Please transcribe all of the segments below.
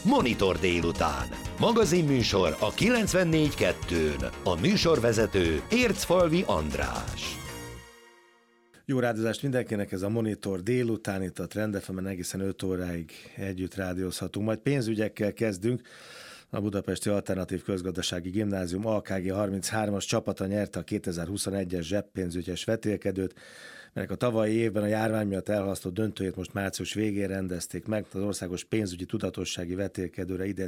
Monitor délután. Magazinműsor a 94.2-n. A műsorvezető Ércfalvi András. Jó rádiózást mindenkinek, ez a Monitor délután, itt a Trend FM-en egészen 5 óráig együtt rádiózhatunk. Majd pénzügyekkel kezdünk. A Budapesti Alternatív Közgazdasági Gimnázium AKG 33-as csapata nyerte a 2021-es zseppénzügyes vetélkedőt, melynek a tavalyi évben a járvány miatt elhalasztott döntőjét most március végén rendezték meg. Az országos pénzügyi tudatossági vetélkedőre idén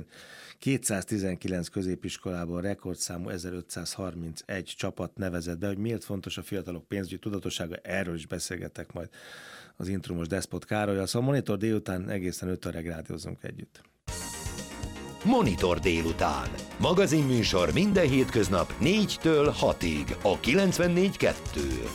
219 középiskolából rekordszámú 1531 csapat nevezett be. Hogy miért fontos a fiatalok pénzügyi tudatossága, erről is beszélgetek majd az intrumos Despot Károlyal. Szóval Monitor délután egészen 5 óráig rádiózunk együtt. Monitor délután. Magazinműsor minden hétköznap 4-től 6-ig a 94.2-n.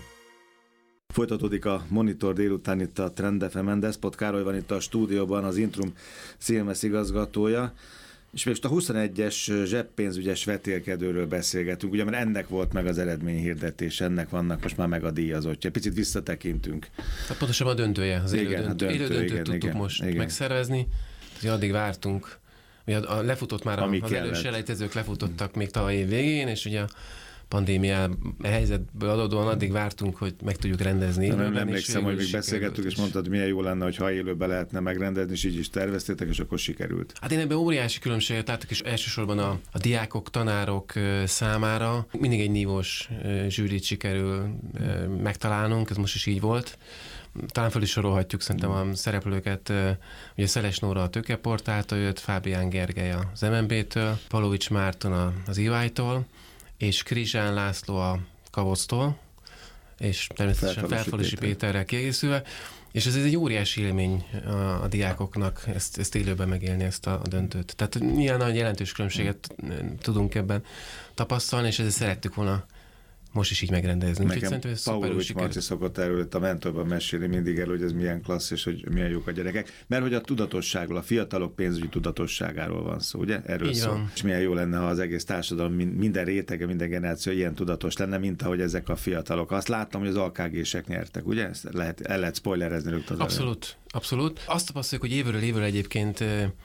Folytatódik a Monitor délután itt a Trend FM-en. Despot Károly van itt a stúdióban, az Intrum CMS igazgatója, és most a 21-es zseppénzügyes vetélkedőről beszélgetünk, ugye, mert ennek volt meg az eredményhirdetés, ennek vannak most már meg a díjazottja. Picit visszatekintünk. Hát pontosan a döntője, az élő döntőt tudtuk most megszervezni, addig vártunk. A lefutott már az elős selejtezők lefutottak még tavaly év végén, és ugye a pandémia helyzetből adódóan addig vártunk, hogy meg tudjuk rendezni. Nem emlékszem, hogy még beszélgettük, és mondtad, hogy milyen jó lenne, ha élőben lehetne megrendezni, és így is terveztétek, és akkor sikerült. Hát én ebben óriási különbséget látok, és elsősorban a diákok, tanárok számára mindig egy nívós zsűrit sikerül megtalálnunk, ez most is így volt. Talán fel is sorolhatjuk szerintem a szereplőket. Ugye Szeles Nóra a Tőkeportáltól jött, Fábián Gergely az MNB-től, Palovics Márton az EY-tól, és Krizsán László a Kavoctól, és természetesen Felfalusi Péterrel kiegészülve. És ez egy óriási élmény a diákoknak ezt élőben megélni, ezt a döntőt. Tehát nyilván nagy jelentős különbséget tudunk ebben tapasztalni, és ezért szerettük volna most is így megrendezni. Nekem Pavlovics Marci szokott erről a mentorban mesélni mindig hogy ez milyen klassz, és hogy milyen jók a gyerekek. Mert hogy a tudatosságról, a fiatalok pénzügyi tudatosságáról van szó, ugye? Erről szól. És milyen jó lenne, ha az egész társadalom, minden rétege, minden generáció ilyen tudatos lenne, mint ahogy ezek a fiatalok. Azt láttam, hogy az AKG-sek nyertek, ugye? Ezt el lehet spoilerezni rögtön. Abszolút. Azt tapasztaljuk, hogy évről évről egyébként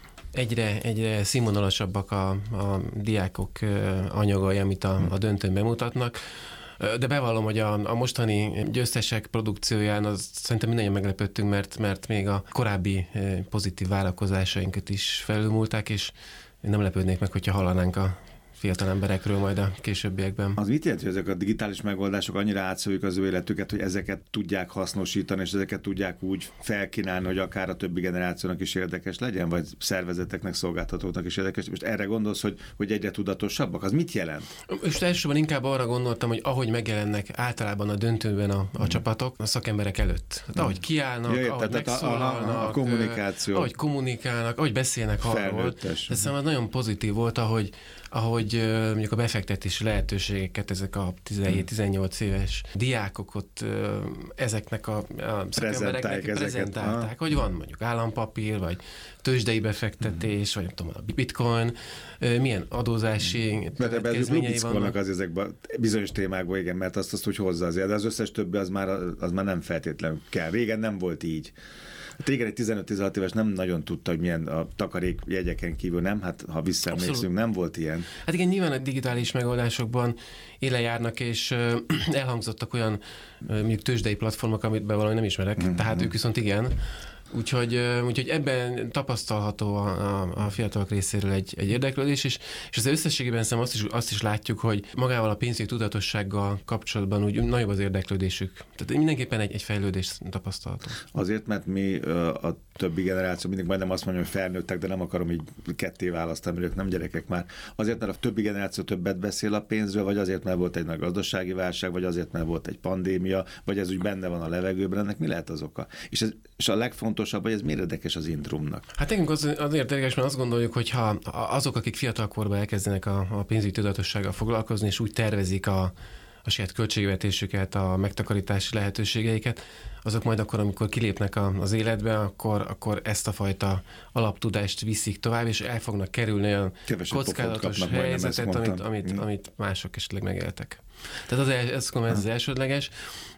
egyre színvonalasabbak a diákok anyagai, amit a döntőn bemutatnak. De bevallom, hogy a mostani győztesek produkcióján az szerintem mindannyian meglepődtünk, mert még a korábbi pozitív várakozásainkat is felülmúlták, és nem lepődnék meg, hogyha hallanánk a fiatal emberekről majd a későbbiekben. Az mit jelenti, hogy ezek a digitális megoldások annyira átszóljuk az ő életüket, hogy ezeket tudják hasznosítani, és ezeket tudják úgy felkínálni, hogy akár a többi generációnak is érdekes legyen, vagy szervezeteknek, szolgáltatóknak is érdekes. Most erre gondolsz, hogy egyre tudatosabbak? Az mit jelent? És elsősorban inkább arra gondoltam, hogy ahogy megjelennek általában a döntőben a csapatok a szakemberek előtt. Hát, ahogy kiállnak, ahogy megszólalnak, a kommunikáció. Ahogy kommunikálnak, ahogy beszélnek arról. Ez nagyon pozitív volt, ahogy mondjuk a befektetési lehetőségeket ezek a 17-18 éves diákok ott ezeknek a szakembereknek prezentálták, hogy van mondjuk állampapír, vagy tőzsdei befektetés, vagy nem tudom, a bitcoin, milyen adózási következményei vannak. Az ezekben bizonyos témákban, igen, mert azt úgy hozza azért, de az összes többi az már nem feltétlenül kell. Régen nem volt így. Régen egy 15-16 éves nem nagyon tudta, hogy milyen a takarékjegyeken kívül, nem? Hát ha visszaemlékszünk, nem volt ilyen. Hát igen, nyilván a digitális megoldásokban élen járnak, és elhangzottak olyan mondjuk tőzsdei platformok, amit bevallom, nem ismerek, tehát ők viszont igen. Úgyhogy ebben tapasztalható a fiatalok részéről egy érdeklődés, és az összességében szerintem azt is látjuk, hogy magával a pénzügyi tudatossággal kapcsolatban úgy nagyobb az érdeklődésük. Tehát mindenképpen egy fejlődés tapasztalható. Azért, mert mi a többi generáció, mindig majdnem azt mondja, hogy felnőttek, de nem akarom így ketté választani, mert ők nem gyerekek már. Azért, mert a többi generáció többet beszél a pénzről, vagy azért, mert volt egy nagy gazdasági válság, vagy azért, mert volt egy pandémia, vagy ez úgy benne van a levegőben, ennek mi lehet az oka? És a legfontosabb, hogy ez miért érdekes az Intrumnak? Hát nekünk azért érdekes, mert azt gondoljuk, hogy ha azok, akik fiatalkorban elkezdenek a pénzügyi tudatossággal foglalkozni, és úgy tervezik a saját költségvetésüket, a megtakarítási lehetőségeiket, azok majd akkor, amikor kilépnek az életbe, akkor ezt a fajta alaptudást viszik tovább, és el fognak kerülni olyan kockázatos helyzetet, amit mások esetleg megéltek. Tehát ez az elsődleges.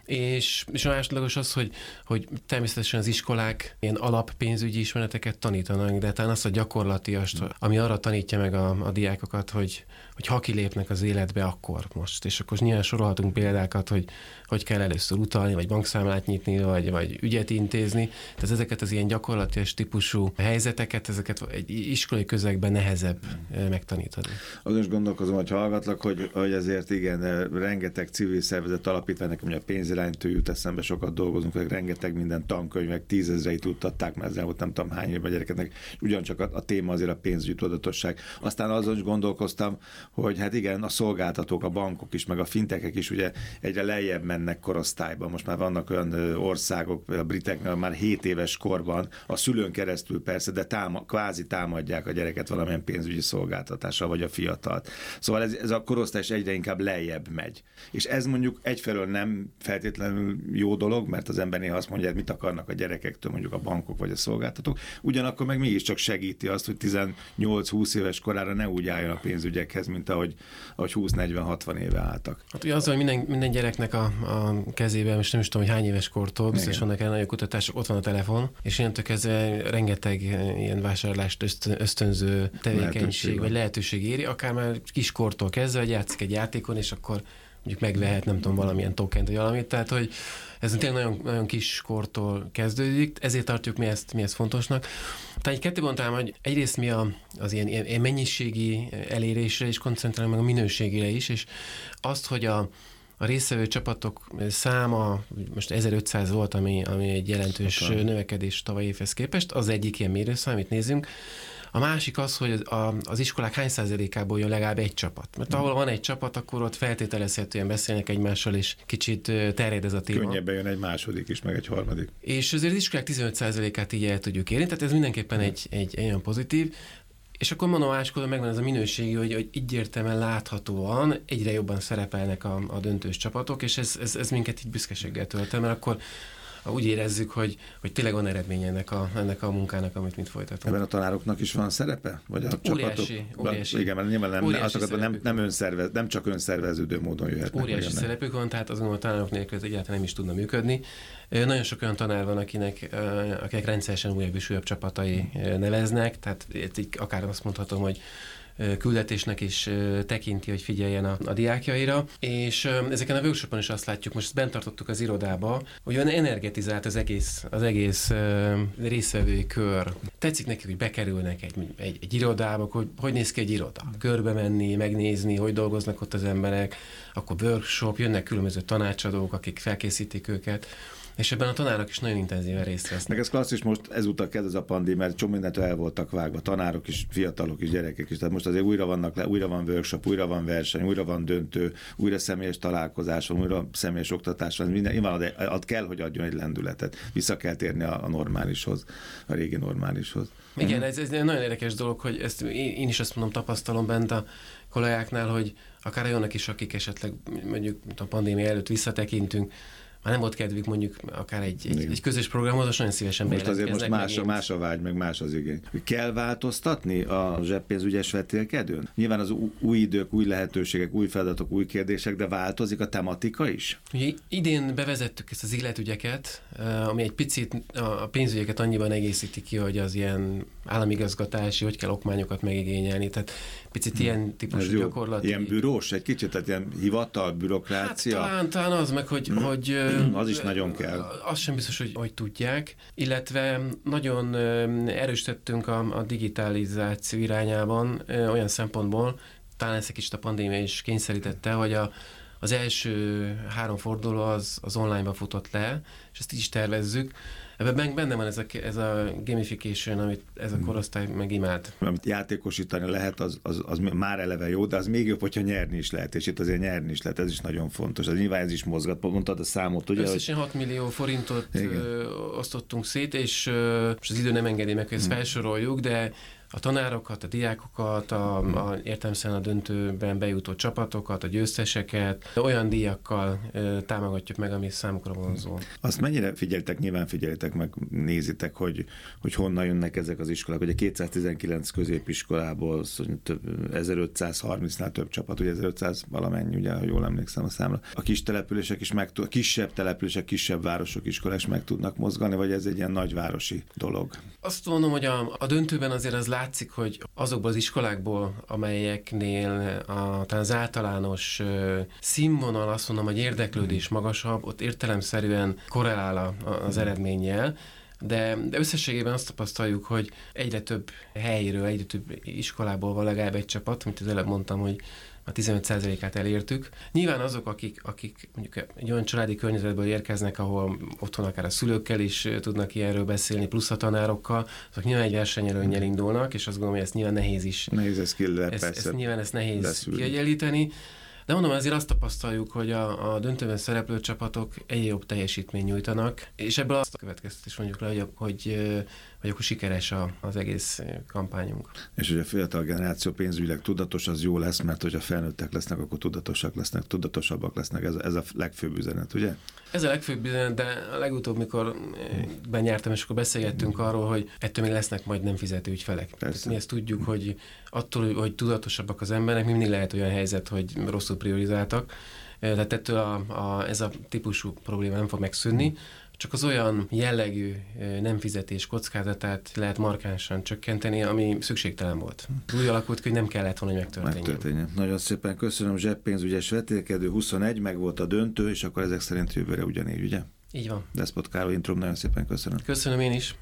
És a másodlagos az, hogy természetesen az iskolák ilyen alappénzügyi ismereteket tanítanak, de talán azt a gyakorlatiast, ami arra tanítja meg a diákokat, hogy ha kilépnek az életbe, akkor most. És akkor nyilván sorolhatunk példákat, hogy kell először utalni, vagy bankszámlát nyitni, vagy ügyet intézni. Tehát ezeket az ilyen gyakorlatias típusú helyzeteket, ezeket egy iskolai közegben nehezebb megtanítani. Azon is gondolkozom, hogy hallgatlak, hogy ezért igen, rengeteg civil szervezet alapítvány, nekem ugye a pénziránytól jut eszembe, sokat dolgozunk, hogy rengeteg minden tankönyvek, 10 000-eit tudtatták, mert ezzel volt nem tudom hány évben a gyerekeknek, ugyancsak a téma azért a pénzügyi tudatosság. Aztán azon is gondolkoztam, hogy hát igen, a szolgáltatók, a bankok is, meg a fintekek is ugye egyre lejjebb mennek korosztályban. Most már vannak olyan országok, a briteknél már 7 éves korban, a szülőn keresztül persze, de kvázi támadják a gyereket valamilyen pénzügyi szolgáltatással, vagy a fiatalt. Szóval ez a korosztály is egyre inkább lejjebb megy. És ez mondjuk egyfelől nem feltétlenül jó dolog, mert az ember néha azt mondja, hogy mit akarnak a gyerekektől, mondjuk a bankok vagy a szolgáltatók. Ugyanakkor meg mégiscsak segíti azt, hogy 18-20 éves korára ne úgy álljon a pénzügyekhez, mint ahogy 20-40-60 éve álltak. Hát ugye az, hogy minden gyereknek a kezében, most nem is tudom, hogy hány éves kortól, biztos vannak el nagyon kutatások, ott van a telefon, és innentől kezdve rengeteg ilyen vásárlást ösztönző tevékenység vagy lehetőség éri, akár már kiskortól kezdve, hogy játszik egy játékon, és akkor mondjuk megvehet, nem tudom, valamilyen tokent vagy valamit, tehát hogy ez tényleg nagyon, nagyon kis kortól kezdődik, ezért tartjuk mi ezt fontosnak. Tehát egy kettő mondtam, hogy egyrészt mi az ilyen mennyiségi elérésre is koncentrálunk, meg a minőségére is, és azt, hogy a résztvevő csapatok száma most 1500 volt, ami egy jelentős növekedés tavaly évhez képest, az egyik ilyen mérőszám, amit nézzünk. A másik az, hogy az iskolák hány százalékából jön legalább egy csapat. Mert ahol van egy csapat, akkor ott feltételezhetően beszélnek egymással, és kicsit terjed ez a téma. Könnyebben jön egy második is, meg egy harmadik. És azért az iskolák 15%-át így el tudjuk érni, tehát ez mindenképpen egy olyan pozitív. És akkor mondom, máskor megvan ez a minőségi, hogy egyértelműen láthatóan egyre jobban szerepelnek a döntős csapatok, és ez minket így büszkeséggel tölt el, mert akkor úgy érezzük, hogy tényleg van eredménye ennek a munkának, amit mit folytatunk. Ebben a tanároknak is van szerepe? Vagy a óriási. Igen, mert nyilván nem csak önszerveződő módon jöhetnek. Óriási szerepük van, tehát azon a tanárok nélkül ez egyáltalán nem is tudna működni. Nagyon sok olyan tanár van, akik rendszeresen újabb és újabb csapatai neveznek, tehát akár azt mondhatom, hogy küldetésnek is tekinti, hogy figyeljen a diákjaira, és ezeken a workshopon is azt látjuk, most bent tartottuk az irodába, hogy olyan energetizált az egész résztvevői kör. Tetszik nekik, hogy bekerülnek egy irodába, hogy néz ki egy iroda. Körbe menni, megnézni, hogy dolgoznak ott az emberek, akkor workshop, jönnek különböző tanácsadók, akik felkészítik őket. És ebben a tanárok is nagyon intenzíven részt vesznek. Meg ez klasszis, most ezúttal kezd ez a pandémia, mert csomó mindentől el voltak vágva, tanárok is, fiatalok is, gyerekek is. Tehát most azért újra van workshop, újra van verseny, újra van döntő, újra személyes találkozás van, újra személyes oktatás van. Nyilván kell, hogy adjon egy lendületet. Vissza kell térni a normálishoz, a régi normálishoz. Igen, ez egy nagyon érdekes dolog, hogy ezt én is azt mondom, tapasztalom bent a kollégáknál, hogy akár olyanok is, akik esetleg mondjuk a pandémia előtt visszatekintünk, már nem volt kedvük mondjuk akár egy közös programhoz, nagyon szívesen bejelentkeznek. Most azért más a vágy, meg más az igény. Kell változtatni a zseppénzügyes vetélkedőn? Nyilván az új idők, új lehetőségek, új feladatok, új kérdések, de változik a tematika is? Ugye, idén bevezettük ezt az illetügyeket, ami egy picit a pénzügyeket annyiban egészíti ki, hogy az ilyen államigazgatási, hogy kell okmányokat megigényelni, tehát picit ilyen típusú gyakorlati. Ilyen bürós egy kicsit, tehát ilyen hivatal, bürokrácia? Hát talán az meg, hogy az is nagyon kell. Az sem biztos, hogy tudják, illetve nagyon erősítettünk a digitalizáció irányában olyan szempontból, talán ezt egy kicsit a pandémia is kényszerítette, hogy az első 3 forduló az online-ba futott le, és ezt így is tervezzük. Ebben benne van ez a gamification, amit ez a korosztály meg imád. Amit játékosítani lehet, az már eleve jó, de az még jobb, hogyha nyerni is lehet, és itt azért nyerni is lehet, ez is nagyon fontos. Ez nyilván ez is mozgat, mondtad a számot, ugye? Összesen 6 millió forintot osztottunk szét, és az idő nem engedi meg, hogy ezt felsoroljuk, de a tanárokat, a diákokat, értelemszerűen a döntőben bejutó csapatokat, a győzteseket, olyan díjakkal támogatjuk meg, ami számukra vonzó. Azt mennyire figyeltek, nyilván figyelitek meg, nézitek, hogy honnan jönnek ezek az iskolák. Ugye 219 középiskolából 1530-nál több csapat, ugye 1500 valamennyi, ugye, ha jól emlékszem a számra. A kis települések is kisebb települések, kisebb városok, iskolák is meg tudnak mozgani, vagy ez egy ilyen nagyvárosi dolog? Azt mondom, hogy a döntőben azért az látszik, hogy azokból az iskolákból, amelyeknél talán az általános színvonal, azt mondom, hogy érdeklődés magasabb, ott értelemszerűen korrelál az eredménnyel, de összességében azt tapasztaljuk, hogy egyre több helyről, egyre több iskolából van legalább egy csapat, mint az előbb mondtam, hogy a 15%-át elértük. Nyilván azok, akik mondjuk egy olyan családi környezetből érkeznek, ahol otthon akár a szülőkkel is tudnak ilyenről beszélni, plusz a tanárokkal, azok nyilván egy versenyelőnnyel indulnak, és azt gondolom, hogy ezt nyilván nehéz is. Nehéz ezt nyilván ezt nehéz kiegyenlíteni. De mondom, azért azt tapasztaljuk, hogy a döntőben szereplő csapatok egyre jobb teljesítményt nyújtanak, és ebből azt a következtetés mondjuk le, hogy akkor sikeres az egész kampányunk. És hogy a fiatal generáció pénzügyileg tudatos, az jó lesz, mert hogyha felnőttek lesznek, akkor tudatosabbak lesznek. Ez a legfőbb üzenet, ugye? Ez a legfőbb üzenet, de a legutóbb, mikor benyertem, és akkor beszélgettünk arról, hogy ettől még lesznek majd nem fizető ügyfelek. Mi ezt tudjuk, hogy attól, hogy tudatosabbak az emberek, mindig lehet olyan helyzet, hogy rosszul priorizáltak. Tehát ettől ez a típusú probléma nem fog megszűnni, csak az olyan jellegű nem fizetés kockázatát lehet markánsan csökkenteni, ami szükségtelen volt. Úgy alakult ki, hogy nem kellett volna, hogy megtörténjen. Nagyon szépen köszönöm, zseppénzügyes vetélkedő 21, meg volt a döntő, és akkor ezek szerint jövőre ugyanígy, ugye? Így van. Despot Károly Intrum, nagyon szépen köszönöm. Köszönöm én is.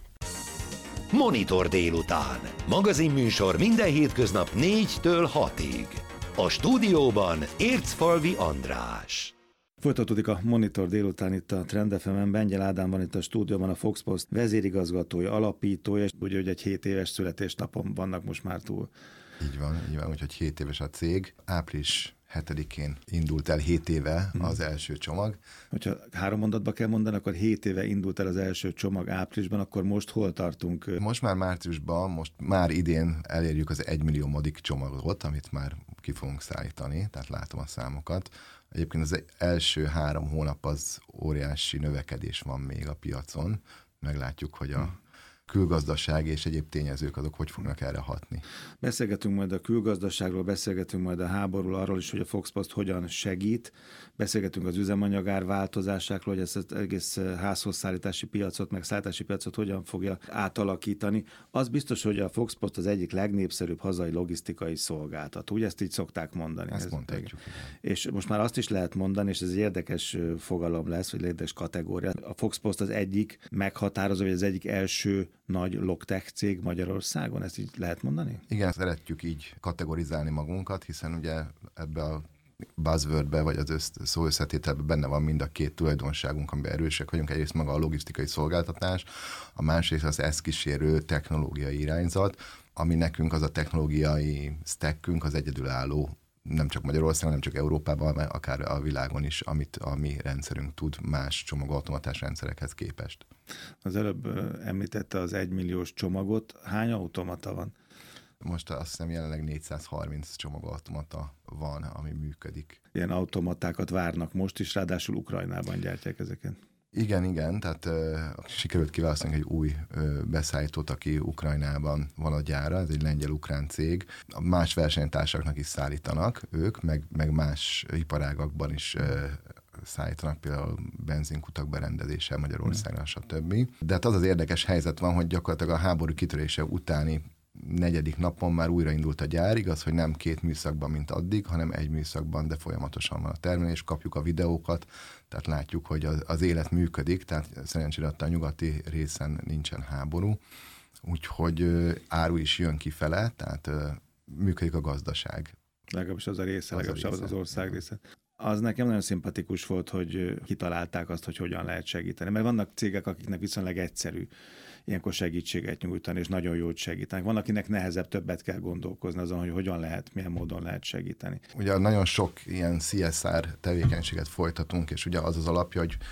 Monitor délután. Magazinműsor minden hétköznap 4-től 6-ig. A stúdióban Ércfalvi András. Folytatódik a Monitor délután itt a Trend FM-en. Bengyel Ádám van itt a stúdióban, a Fox Post vezérigazgatója, alapítója, és ugye, hogy egy 7 éves születésnapon vannak most már túl. Így van, úgyhogy 7 éves a cég. Április 7-én indult el 7 éve az első csomag. Hogyha 3 mondatba kell mondani, akkor 7 éve indult el az első csomag áprilisban, akkor most hol tartunk? Most már márciusban, most már idén elérjük az 1 milliómodik csomagot, amit már ki fogunk szállítani, tehát látom a számokat. Egyébként az első 3 hónap az óriási növekedés van még a piacon. Meglátjuk, hogy a külgazdaság és egyéb tényezők azok hogy fognak erre hatni. Beszélgetünk majd a külgazdaságról, beszélgetünk majd a háborúról, arról is, hogy a Fox Post hogyan segít, beszélgetünk az üzemanyagár változásáról, hogy ezt az egész házhozszállítási piacot, meg szállítási piacot hogyan fogja átalakítani. Az biztos, hogy a Fox Post az egyik legnépszerűbb hazai logisztikai szolgáltató. Ugye ezt így szokták mondani. Ezt mondhatjuk. És most már azt is lehet mondani, és ez egy érdekes fogalom lesz, vagy érdekes kategória. A Fox Post az egyik meghatározó, vagy az egyik első nagy logtech cég Magyarországon, ezt így lehet mondani? Igen, szeretjük így kategorizálni magunkat, hiszen ugye ebbe a buzzwordbe, vagy az szó összetételben benne van mind a két tulajdonságunk, amiben erősek vagyunk. Egyrészt maga a logisztikai szolgáltatás, a másrészt az ezt kísérő technológiai irányzat, ami nekünk az a technológiai stackünk, az egyedülálló, nem csak Magyarországon, nem csak Európában, hanem akár a világon is, amit a mi rendszerünk tud más csomagautomatás rendszerekhez képest. Az előbb említette az 1 milliós csomagot. Hány automata van? Most azt hiszem jelenleg 430 csomagautomata van, ami működik. Ilyen automatákat várnak most is, ráadásul Ukrajnában gyártják ezeket. Igen, tehát sikerült kiválasztani egy új beszállítót, aki Ukrajnában van a gyára, ez egy lengyel-ukrán cég. Más versenytársaknak is szállítanak ők, meg más iparágakban is szállítanak, például benzinkutak berendezése Magyarországra, stb. De hát az az érdekes helyzet van, hogy gyakorlatilag a háború kitörése utáni 4. napon már újraindult a gyár, igaz, hogy nem 2 műszakban, mint addig, hanem 1 műszakban, de folyamatosan van a termelés, kapjuk a videókat, tehát látjuk, hogy az élet működik, tehát szerencsére a nyugati részen nincsen háború, úgyhogy áru is jön kifele, tehát működik a gazdaság. Legalábbis az a része, legalábbis az ország része. Az nekem nagyon szimpatikus volt, hogy kitalálták azt, hogy hogyan lehet segíteni. Mert vannak cégek, akiknek viszonylag egyszerű ilyenkor segítséget nyújtani, és nagyon jót segítenek. Van, akinek nehezebb, többet kell gondolkozni azon, hogy hogyan lehet, milyen módon lehet segíteni. Ugye nagyon sok ilyen CSR tevékenységet folytatunk, és ugye az az alapja, hogy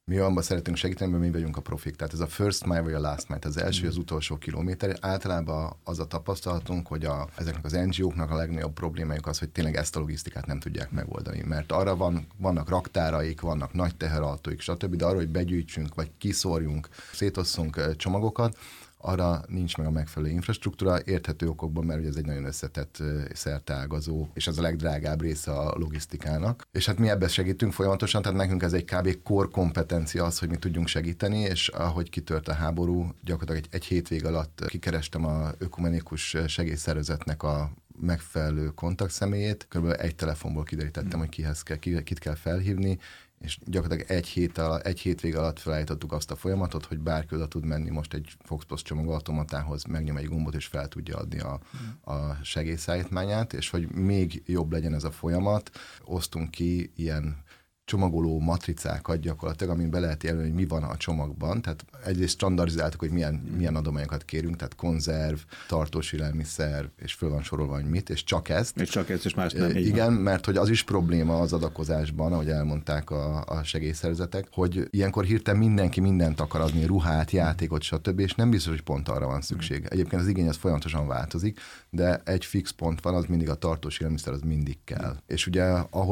Mi abban szeretünk segíteni, mert mi vagyunk a profik. Tehát ez a first mile vagy a last mile, az első, az utolsó kilométer. Általában az a tapasztalatunk, hogy ezeknek az NGO-knak a legnagyobb problémájuk az, hogy tényleg ezt a logisztikát nem tudják megoldani. Mert arra vannak raktáraik, vannak nagy teherautóik, stb., de arra, hogy begyűjtsünk, vagy kiszórjunk, szétosszunk csomagokat, arra nincs meg a megfelelő infrastruktúra, érthető okokban, mert ugye ez egy nagyon összetett, szerteágazó, és ez a legdrágább része a logisztikának. És hát mi ebben segítünk folyamatosan, tehát nekünk ez egy kb. Core kompetencia az, hogy mi tudjunk segíteni, és ahogy kitört a háború, gyakorlatilag egy hétvég alatt kikerestem a ökumenikus segélyszervezetnek a megfelelő kontaktszemélyét, kb. Egy telefonból kiderítettem, hogy kit kell felhívni, és gyakorlatilag egy hétvég alatt felállítottuk azt a folyamatot, hogy bárki oda tud menni most egy Foxpost csomagautomatához, megnyom egy gombot, és fel tudja adni a segélyszállítmányát, és hogy még jobb legyen ez a folyamat, osztunk ki ilyen csomagoló matricákat gyakorlatilag, amin be lehet jelölni, hogy mi van a csomagban. Tehát egyrészt standardizáltuk, hogy milyen adományokat kérünk, tehát konzerv, tartós élelmiszer, és föl van sorolva, hogy mit, és csak ezt. És csak ezt, és más nem. Igen, mert hogy az is probléma az adakozásban, ahogy elmondták a segélyszervezetek, hogy ilyenkor hirtelen mindenki mindent akar adni, ruhát, játékot, stb., és nem biztos, hogy pont arra van szükség. Egyébként az igény az folyamatosan változik, de egy fix pont van, az mindig a tartós élelmiszer, az mindig kell. És ugye,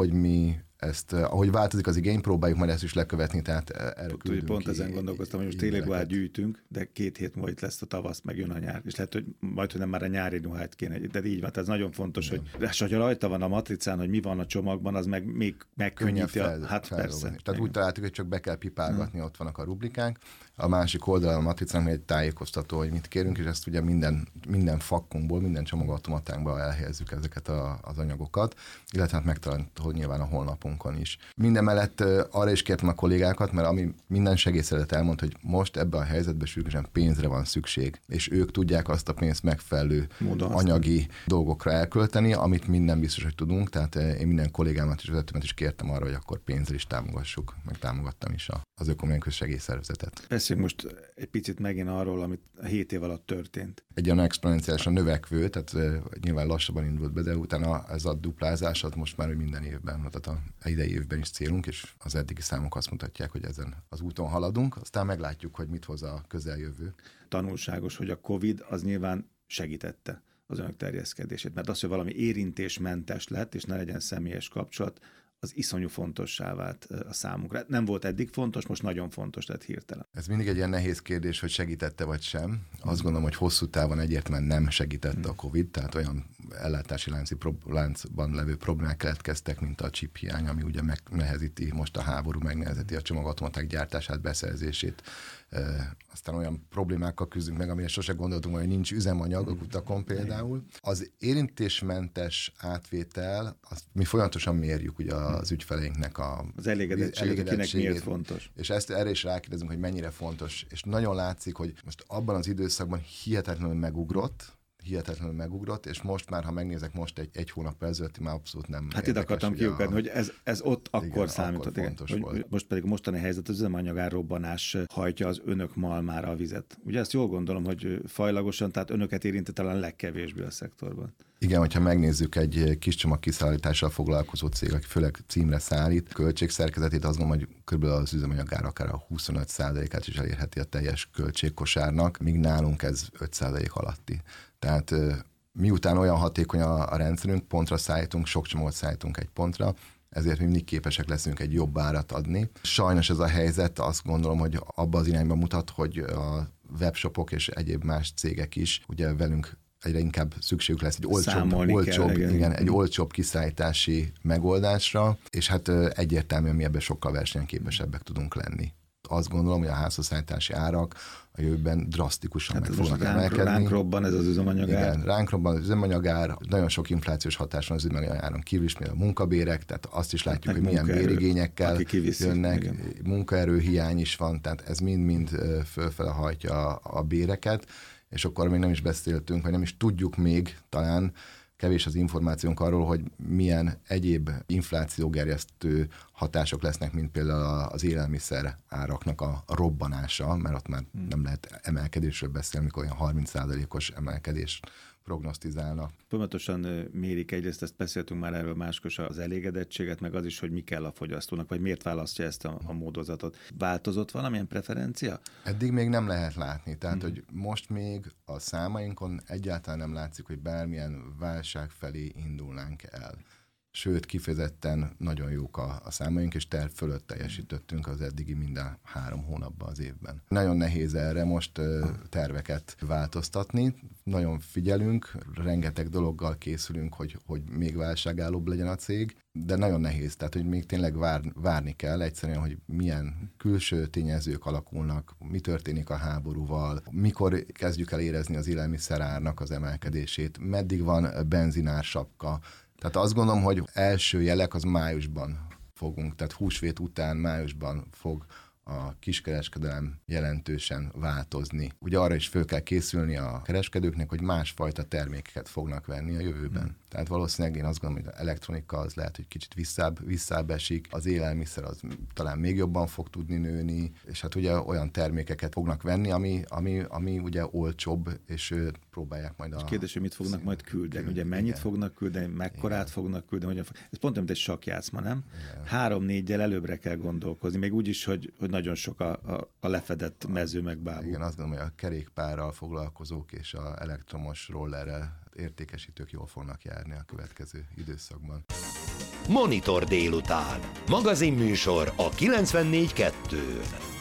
ahogy változik az igény, próbáljuk majd ezt is lekövetni, tehát erre küldünk pont ezen gondolkoztam, hogy most téli ruhát gyűjtünk, de 2 hét múlva itt lesz a tavasz, meg jön a nyár, és lehet, hogy majd, hogy nem már a nyári ruhát kéne, de így van, tehát ez nagyon fontos, hogy ha rajta van a matricán, hogy mi van a csomagban, az meg még megkönnyíti. Hát persze. Tehát úgy találtuk, hogy csak be kell pipálgatni, ott vannak a rublikák. A másik oldalon a matricán egy tájékoztató, hogy mit kérünk, és ezt ugye minden fakkunkból, minden csomagautomatánkba elhelyezzük ezeket az anyagokat, illetve hát megtalálható nyilván a honlapunkon is. Minden mellett arra is kértem a kollégákat, mert ami minden segélyszervezet elmond, hogy most ebben a helyzetben sürgősen pénzre van szükség, és ők tudják azt a pénzt megfelelő anyagi dolgokra elkölteni, amit minden biztos, hogy tudunk, tehát én minden kollégámat és vezetőmet is kértem arra, hogy akkor pénzzel is támogassuk, meg támogattam is az ökumenikus segélyszervezetet. Beszéljünk most egy picit megint arról, amit a 7 év alatt történt. Egy olyan exponenciálisan növekvő, tehát nyilván lassabban indult be, de utána ez a duplázás, az most már minden évben, tehát a idei évben is célunk, és az eddigi számok azt mutatják, hogy ezen az úton haladunk, aztán meglátjuk, hogy mit hoz a közeljövő. Tanulságos, hogy a Covid az nyilván segítette az önök terjeszkedését, mert az, hogy valami érintésmentes lett, és ne legyen személyes kapcsolat, az iszonyú fontossá vált a számunkra. Nem volt eddig fontos, most nagyon fontos lett hirtelen. Ez mindig egy ilyen nehéz kérdés, hogy segítette vagy sem. Azt gondolom, hogy hosszú távon egyértelműen nem segítette a Covid, tehát olyan ellátási láncban levő problémák keletkeztek, mint a chip hiány, ami ugye megnehezíti most a háború, megnehezíti a csomagautomaták gyártását, beszerzését. Aztán olyan problémákkal küzdünk meg, amire sose gondoltunk, hogy nincs üzemanyag a kutakon például. Az érintésmentes átvétel, azt mi folyamatosan mérjük ugye az ügyfeleinknek az elégedettséget, akinek miért fontos. És erre is rákérdezünk, hogy mennyire fontos. És nagyon látszik, hogy most abban az időszakban hihetetlenül megugrott, és most már, ha megnézek most egy hónap ezelőtt, már abszolút nem. Hát itt akartam kiukadni, hogy ez ott akkor számított. Volt. Most pedig a mostani helyzet, az üzemanyagárrobbanás hajtja az önök malmára a vizet. Ugye ezt jól gondolom, hogy fajlagosan, tehát önöket érintett talán legkevésbé a szektorban. Igen, hogyha megnézzük egy kis csomag kiszállítással foglalkozó cég, aki főleg címre szállít, költségszerkezetét, azt gondolom, hogy kb. Az üzemanyagár akár a 25%-át is elérheti a teljes költségkosárnak, míg nálunk ez 5% alatti. Tehát miután olyan hatékony a rendszerünk, pontra szállítunk, sok csomagot szállítunk egy pontra, ezért mi mindig képesek leszünk egy jobb árat adni. Sajnos ez a helyzet azt gondolom, hogy abba az irányba mutat, hogy a webshopok és egyéb más cégek is ugye velünk egyre inkább szükségük lesz egy olcsóbb kiszállítási megoldásra, és hát egyértelműen mi ebben sokkal versenyképesebbek tudunk lenni. Azt gondolom, hogy a házhozszállítási árak a jövőben drasztikusan meg fognak emelkedni. Ránk robban ez az üzemanyagár. Igen, ránk robban az üzemanyagár, nagyon sok inflációs hatás van az üzemanyagáron kívül is, mint a munkabérek, tehát azt is látjuk, hogy milyen bérigényekkel jönnek, munkaerőhiány is van, tehát ez mind-mind fölfele hajtja a béreket, és akkor még nem is beszéltünk, vagy nem is tudjuk még talán, kevés az információnk arról, hogy milyen egyéb inflációgerjesztő hatások lesznek, mint például az élelmiszer áraknak a robbanása, mert ott már nem lehet emelkedésről beszélni, amikor olyan 30%-os emelkedés prognosztizálnak. Folyamatosan mérik egyrészt, ezt beszéltünk már erről máskor, az elégedettséget, meg az is, hogy mi kell a fogyasztónak, vagy miért választja ezt a módozatot. Változott valamilyen preferencia? Eddig még nem lehet látni, tehát hogy most még a számainkon egyáltalán nem látszik, hogy bármilyen válság felé indulnánk el. Sőt, kifejezetten nagyon jók a számaink, és terv fölött teljesítettünk az eddigi minden 3 hónapban az évben. Nagyon nehéz erre most terveket változtatni, nagyon figyelünk, rengeteg dologgal készülünk, hogy még válságállóbb legyen a cég, de nagyon nehéz, tehát hogy még tényleg várni kell egyszerűen, hogy milyen külső tényezők alakulnak, mi történik a háborúval, mikor kezdjük el érezni az élelmiszerárnak az emelkedését, meddig van benzinársapka. Tehát azt gondolom, hogy első jelek az májusban fogunk, tehát húsvét után májusban fog a kiskereskedelem jelentősen változni. Ugye arra is föl kell készülni a kereskedőknek, hogy másfajta termékeket fognak venni a jövőben. Tehát valószínűleg én azt gondolom, hogy az elektronika az lehet, hogy kicsit visszább esik, az élelmiszer az talán még jobban fog tudni nőni, és hát ugye olyan termékeket fognak venni, ami ugye olcsóbb, és próbálják majd a... Kérdés, hogy mit fognak majd küldeni, ugye mennyit fognak küldeni, mekkorát fognak küldeni, ez pont mint egy sakkjátszma, nem? 3-4-gyel előbbre kell gondolkozni, még úgy is, hogy nagyon sok a lefedett mező meg bábú. Igen, azt gondolom, hogy a kerékpárral foglalkozók és a elektromos rollerrel értékesítők jól fognak járni a következő időszakban. Monitor délután. Magazinműsor a 94.2-n.